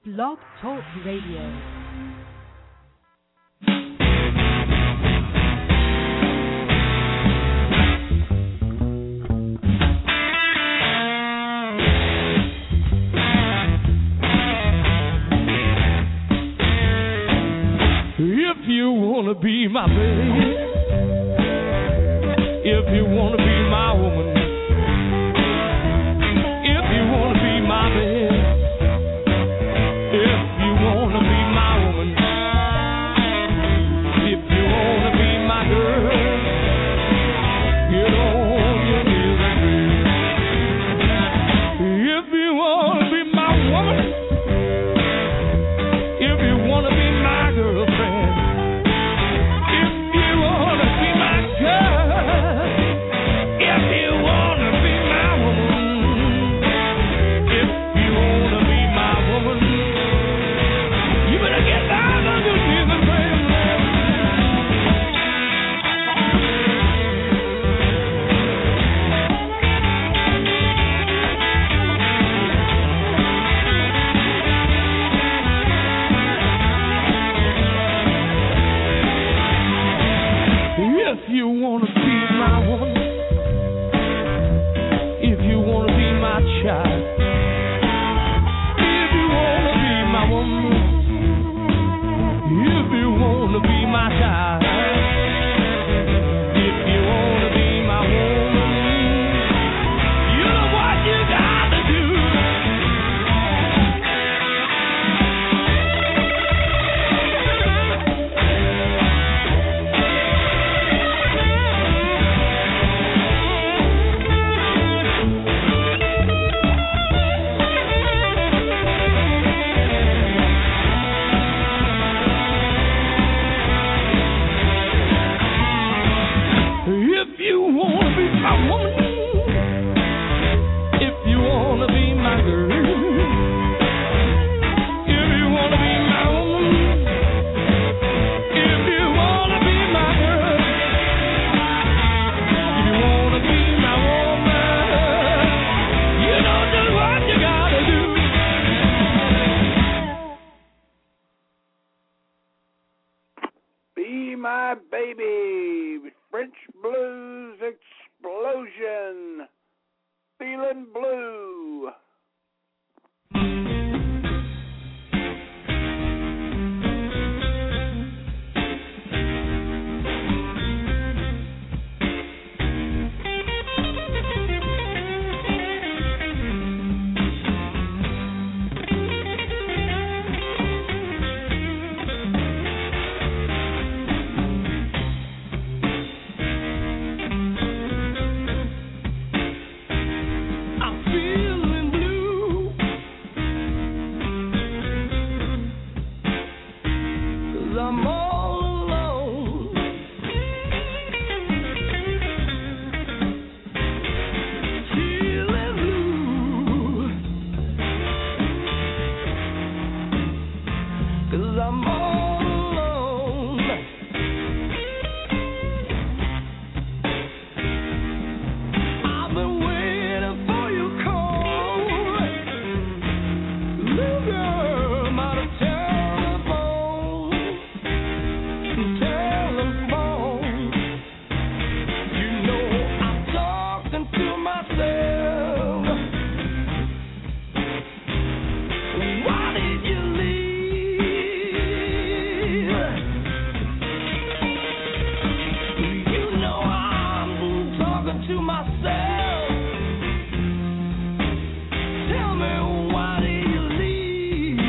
Blog Talk Radio. If you wanna be my baby, if you wanna be my woman, if you wanna be my baby, if you wanna be my woman, if you wanna be my girl, get on your knees and pray. If you wanna be my woman, if you wanna be my girlfriend, if you wanna be my girl, if you wanna be my woman, if you wanna be my woman, you better get down on your knees and pray. If you wanna be my woman, if you wanna be my child, if you wanna be my woman, if you wanna be my child, if you wanna be my woman, you know what you gotta do. If you wanna be my woman, if you wanna be my girl, if you wanna be my woman, if you wanna be my girl, if you wanna be my woman, you know just what you gotta do. Be My Baby, French Blues Explosion, Feeling Blue. I'm feeling blue, 'cause I'm all alone. Feeling blue, 'cause I'm all alone. I've been waiting for your call. Little girl, might have telephone. You know I'm talking to myself. Why did you leave? You know I'm talking to myself. Tell me, why did you leave?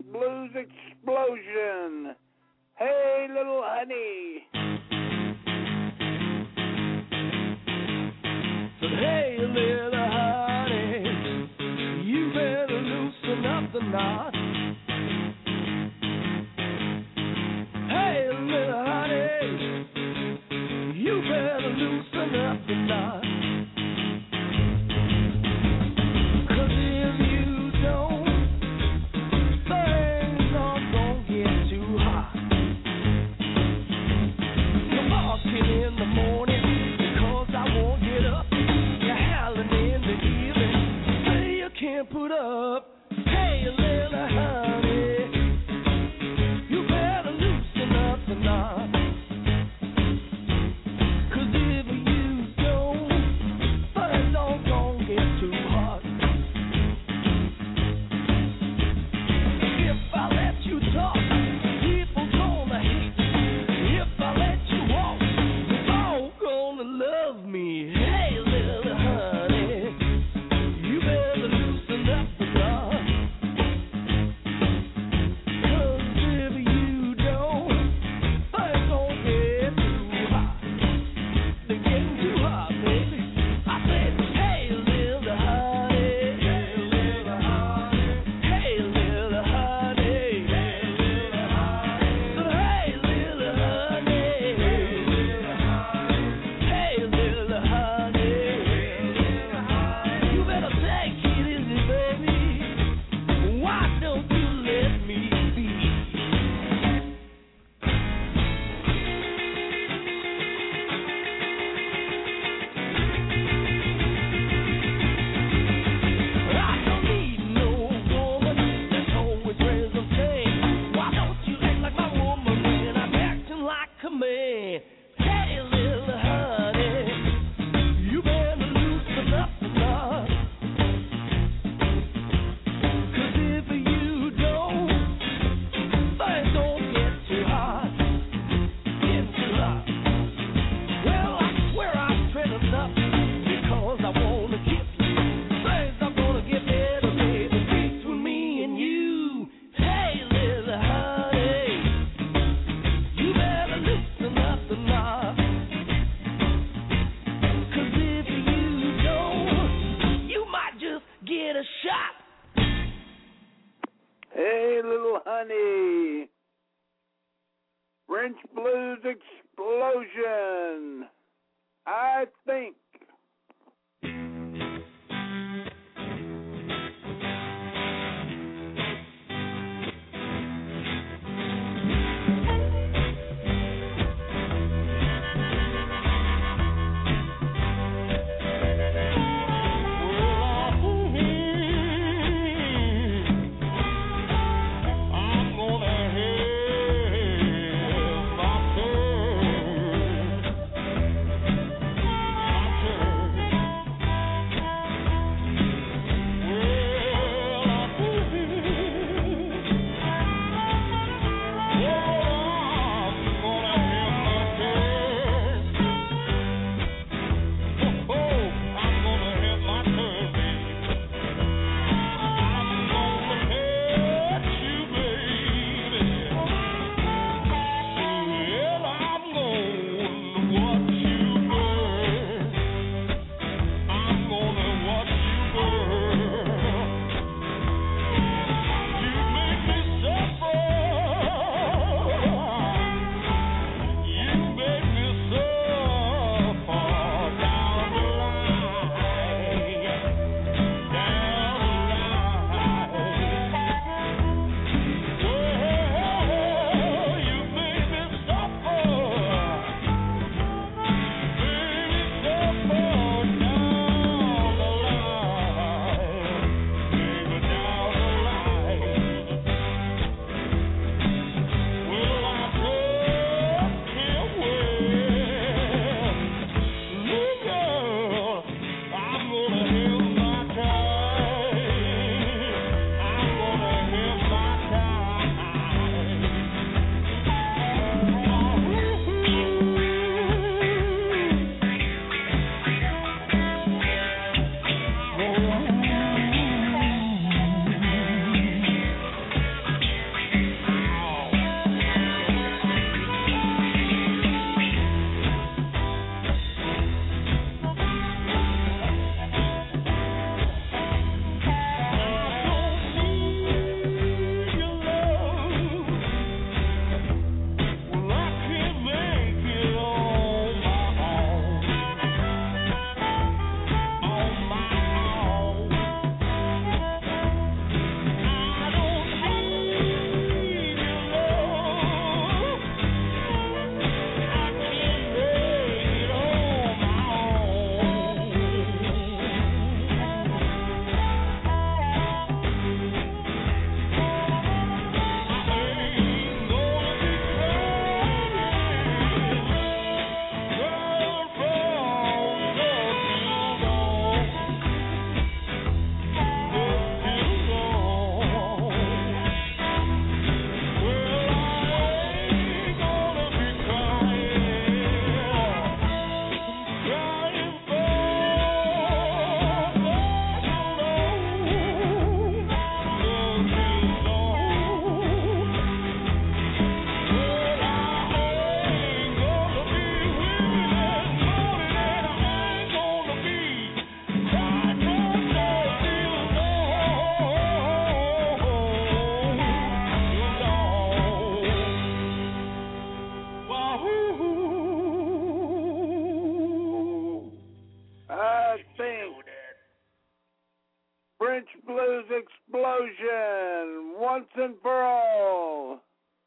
Blues Explosion. Hey, little honey. Said, hey, little honey, you better loosen up the knot. Hey, little honey, you better loosen up the knot. 'Cause if you don't, things are gonna get too hot. You're barking in the morning because I won't get up. You're howling in the evening, say you can't put up. Hey, little honey, you better loosen up the knot. 'Cause if you don't, things are gonna get too hot. If I let you talk, people gonna hate me. If I let you walk, they're all gonna love me. Hey, little honey, you better loosen up the knot. 'Cause if you don't, things gonna get too hot. They're getting too hot, baby. I said, hey, little honey, hey, little honey, hey, little honey, hey, little honey, hey, little honey, hey, little honey, you better take it easy, baby. Why don't you let me be? I don't need no woman that's always raising Cain. Why don't you act like my woman when I'm acting like a man? Hey, little honey, you better loosen up the knot. 'Cause if you don't, things don't get too hot. Get too hot. Well, I swear I'm treading up because I wanna kiss you. Things are gonna get better, baby, between me and you. Hey, little honey, you better loosen up the knot. 'Cause if you don't, you might just get a shot. Hey, little honey. French Blues Explosion. I think. I'm gonna have my soul. explosion once and for all.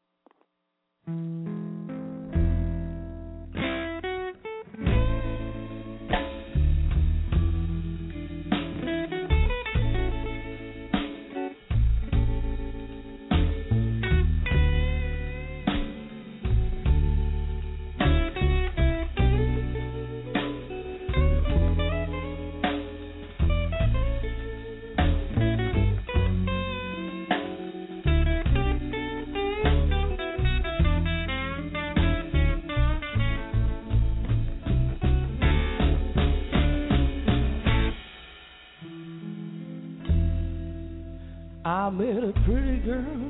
I met a pretty girl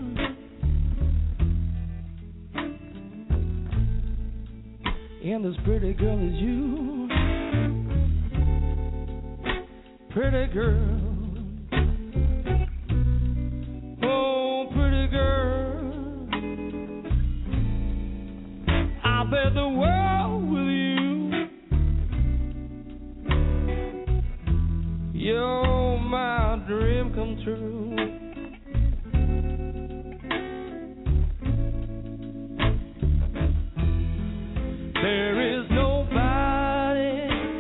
and this pretty girl is you. Pretty girl, oh pretty girl, I bet the world with you. You're my dream come true. There is nobody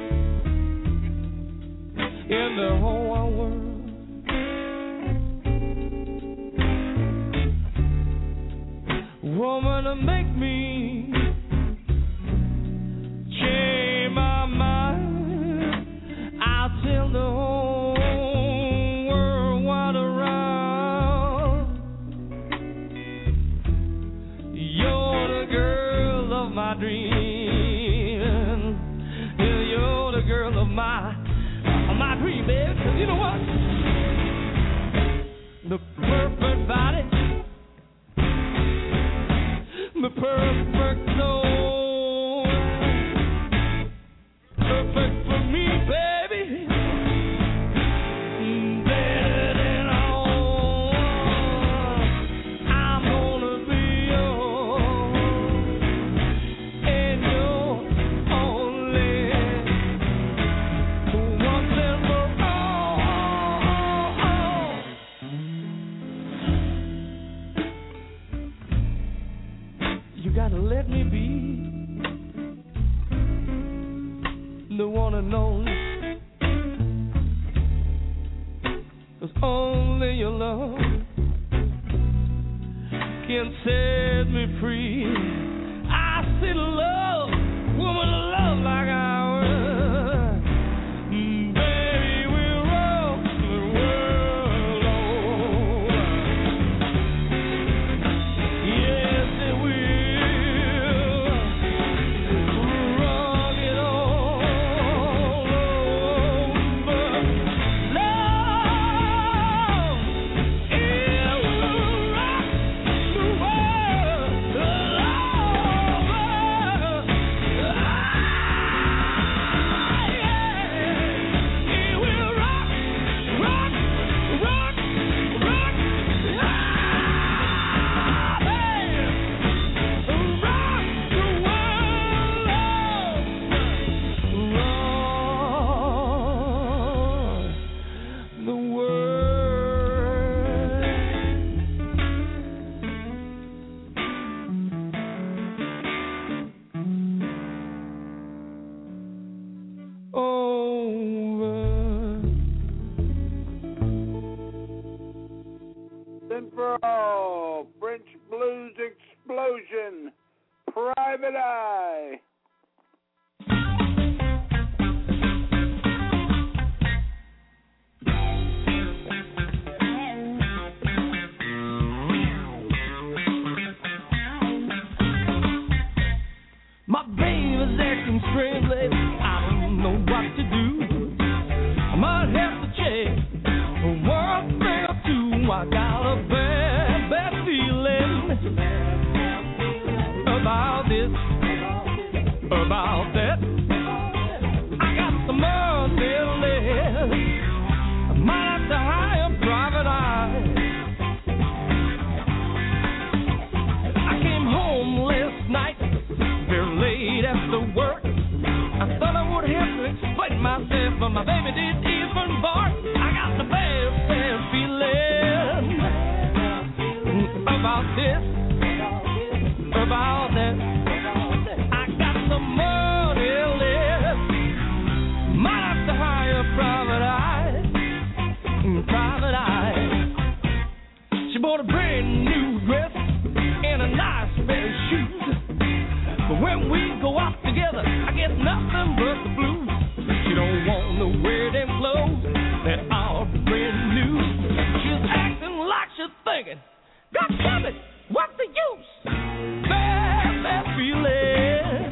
in the whole wide world woman to make me change my mind. I'll tell the whole world wide around. You're the girl of my dreams. Girl of my dream, baby. You know what? The perfect body, the perfect soul, perfect for me, baby. Better than all. I'm gonna be yours, and yours only. You gotta let me be the one and only, 'cause only your love can set me free. I see love, woman, love like ours. Baby, we'll rock the world over. Yes, it will. Rock it all over. Love, it will rock the world over. and for all, French Blues Explosion, Private Eye. My baby's acting strange lately, I don't know what to do. I might have to check one thing or two. I got a bad, bad feeling about this, about that. I got some money left, I might have to hire a private eye. I came home last night very late after work. I thought I would have to explain myself, but my baby didn't even bark. I got the bad, bad feeling about this, about that. I got some money left. Might have to hire private eye, private eye. She bought a brand new dress and a nice pair of shoes. But when we go out together, I get nothing but the blues. She don't want to wear them clothes that are brand new. She's acting like she's thinking, God damn it, what's the use? Bad, bad feeling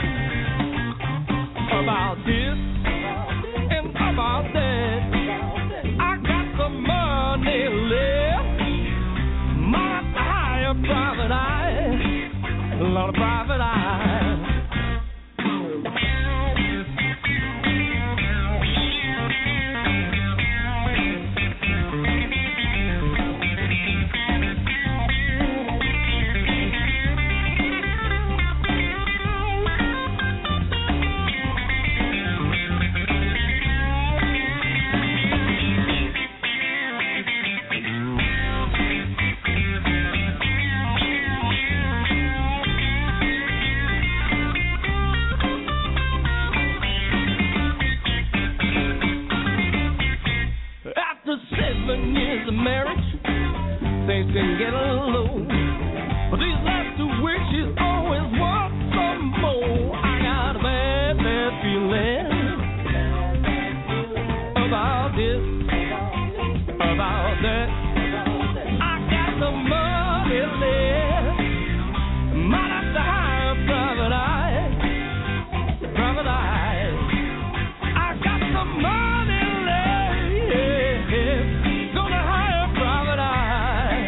about this and about that. I got some money left. Might have to hire a private eye, a lot of private eye. After 7 years of marriage, things can get a little low. But these last 2 weeks, she's always wants some more. I got a bad, bad feeling about this, about that. I got the money left. Might have to hire a private eye, private eye. I got the money left. Gonna hire a private eye,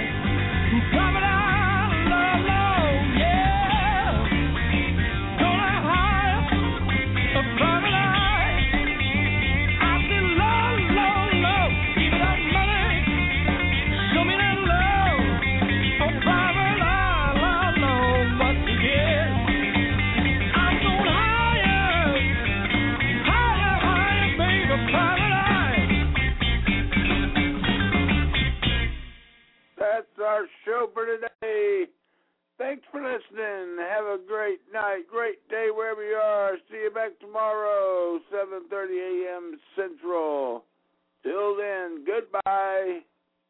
low, low, yeah. Gonna hire a private eye. I said low, low, low. Give me that money, show me that love. A private eye, low, low, what you get? I'm gonna hire, baby, private eye. That's our show for today. Thanks for listening. Have a great night, great day wherever you are. See you back tomorrow, 7:30 a.m. Central. Till then, goodbye.